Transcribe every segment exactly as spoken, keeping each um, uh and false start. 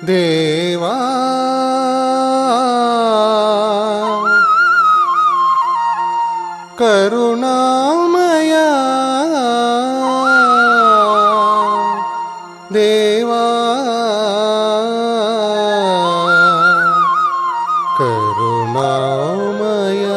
దేవా కరుణామయా దేవా కరుణామయా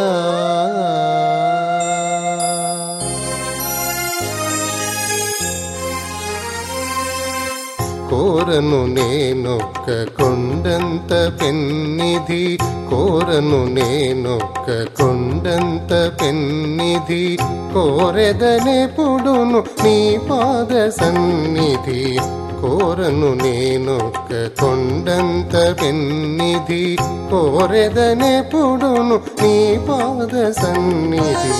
కోరను నేనొక్క కొండంత పెన్నిధి కోరను నేనొక్క కొండంత పెన్నిధి కోరెదనెప్పుడును నీ పాద సన్నిధి కోరను నేనొక్క కొండంత పెన్నిధి కోరెదనెప్పుడును నీ పాద సన్నిధి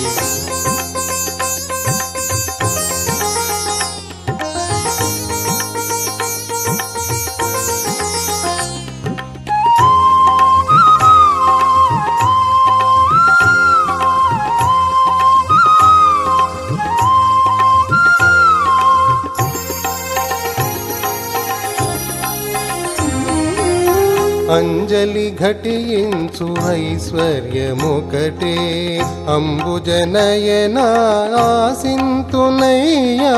అంజలి ఘటించు ఐశ్వర్యముకటే అంబుజనయన ఆసింతునయ్యా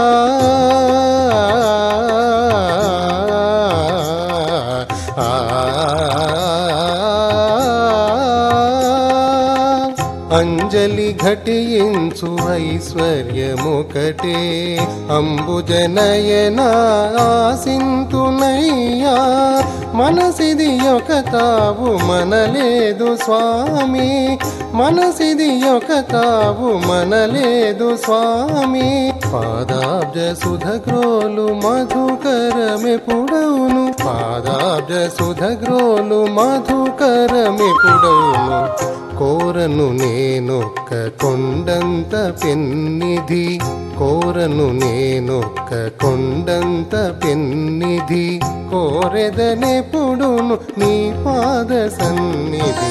అంజలి ఘటించు ఐశ్వర్యముకటే అంబుజనయన ఆసింతునయ్యా మనసిది ఒక తావు మనలేదు స్వామి మనసిది ఒక తావు మనలేదు స్వామి పాదాబ్జ సుధగ్రోలు మధుకరమెపుడవును పాదాబ్జ సుధగ్రోలు మధుకరమెపుడవును కోరను నేనొక్క కొండంత పెన్నిధి కోరను నేనొక్క కొండంత పెన్నిధి కోరెదనెప్పుడును నీ పాద సన్నిధి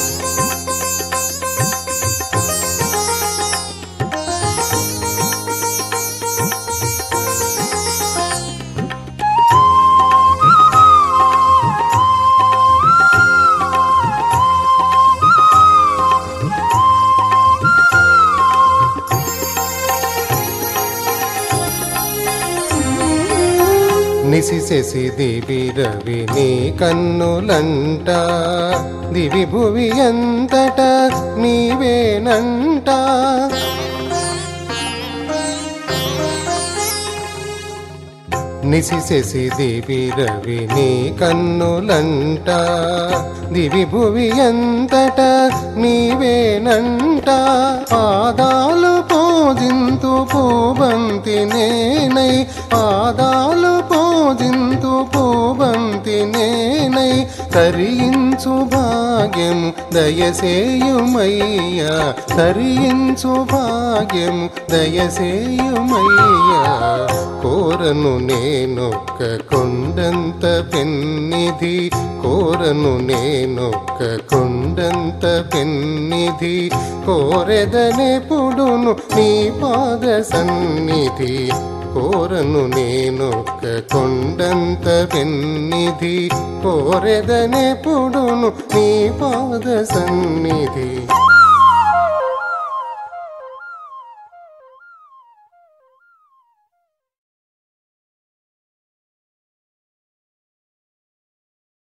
నిశిశసి దివి రవి నీ కన్నులంట దివి భువి అంతట నీవేనంట నిశిశసి దివి రవి నీ కన్నులంట దివి భువి అంతట నీవేనంట పాదాలు పూజింతు పూబంతి నేనై పాదాలు పూజింతు పూబంతి నేనై తరించు భాగ్యము దయసేయుమయ్యా తరించు భాగ్యము దయసేయుమయ్యా కోరను నేనొక్క కొండంత పెన్నిధి కోరను నేనొక్క కొండంత పెన్నిధి కోరెదనెప్పుడును నీ పాద సన్నిధి కోరను నేనొక్క కొండంత పెన్నిధి కోరెదనెప్పుడును నీ పాద సన్నిధి